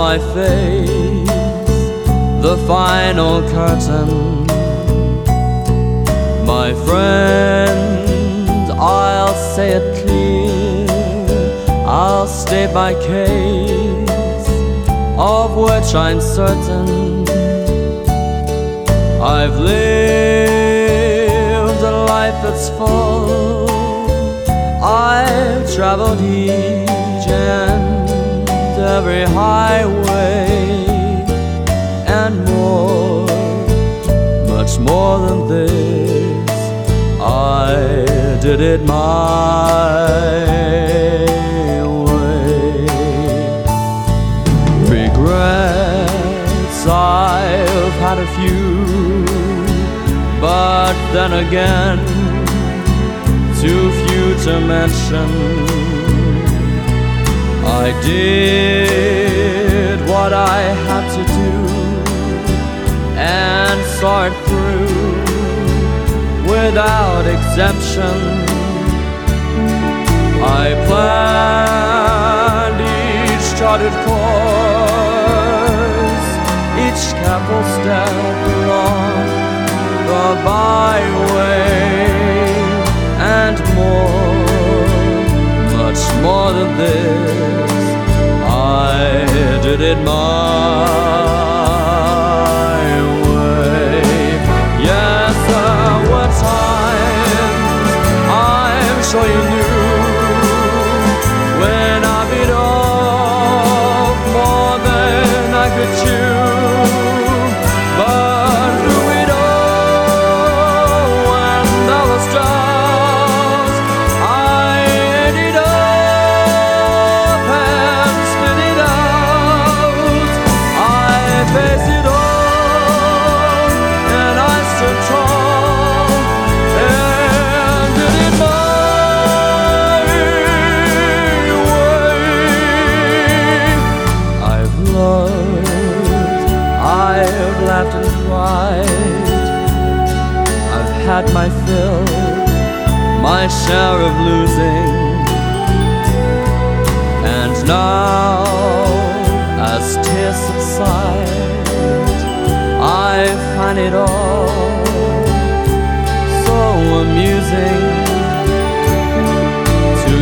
I face the final curtain, my friend, I'll say it clear, I'll state my case, of which I'm certain. I've lived a life that's full, I've traveled each and every highway, and more, much more than this, I did it my way. Regrets, I've had a few, but then again, too few to mention. I did what I had to do and saw it through without exemption. I planned each charted course, each careful step along the byway, and more, much more than this, I did it my way. Yes, there were times, I'm sure you knew, when I bit off more than I could chew. But through it all, when there was doubt, I ate it up and spit it out. I faced it all, and I stood tall and did it my way. I've loved, I've laughed and cried, I've had my fill, my share of losing, and now, as tears subside, I find it all so amusing to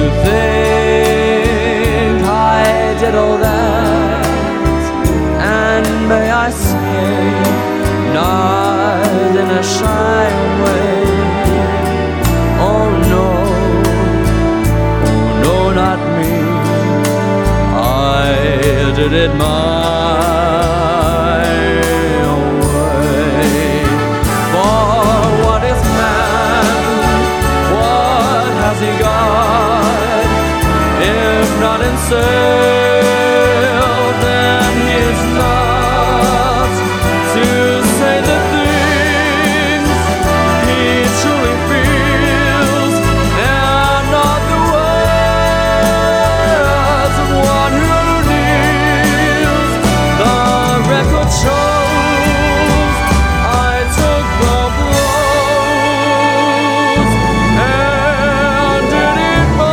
think I did all that, and may I say, not in a shy way. Oh no, not me, I did it my way. For what is man, what has he got, if not himself, then he is not to say the things he truly feels, and not the words of one who kneels. The record shows I took the blows and did it my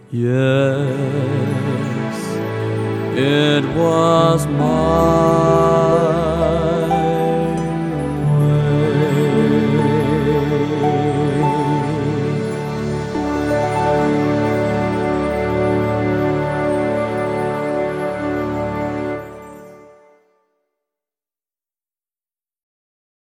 Yes, it was my